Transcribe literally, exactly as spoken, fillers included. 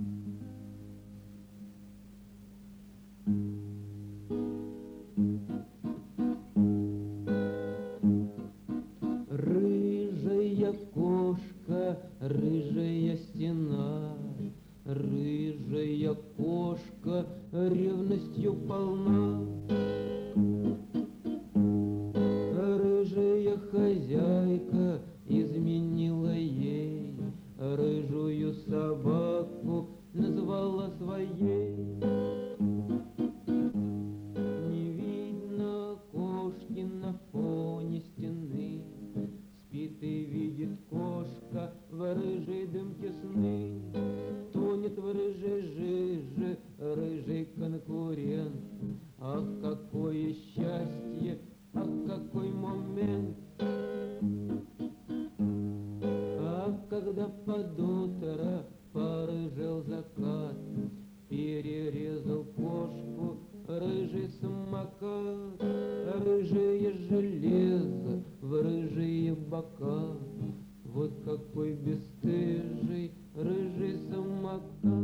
Рыжая кошка, рыжая стена, рыжая кошка ревностью полна. Рыжая хозяйка изменила ей, рыжую собаку назвала своей. Не видно кошки на фоне стены, спит и видит кошка в рыжей дымке сны. Тонет в рыжей жиже рыжий конкурент. Ах, какое счастье, ах, какой момент! Ах, когда под утро порыжел закат, перерезал кошку рыжий самокат. Рыжее железо в рыжие бока, вот какой бесстыжий рыжий самокат.